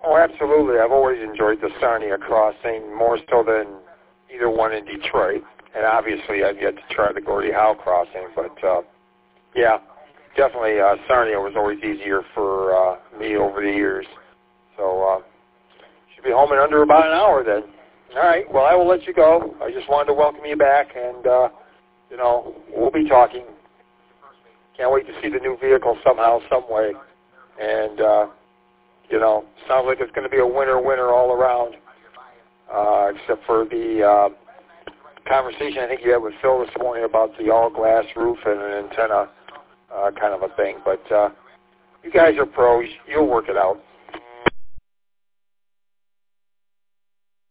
Oh, absolutely. I've always enjoyed the Sarnia Crossing, more so than either one in Detroit. And obviously I've yet to try the Gordie Howe Crossing, but yeah, definitely Sarnia was always easier for me over the years. So should be home in under about an hour then. All right, well, I will let you go. I just wanted to welcome you back, and, you know, we'll be talking. Can't wait to see the new vehicle somehow, some way. And, you know, sounds like it's going to be a winner all around, except for the conversation I think you had with Phil this morning about the all-glass roof and an antenna kind of a thing. But you guys are pros. You'll work it out.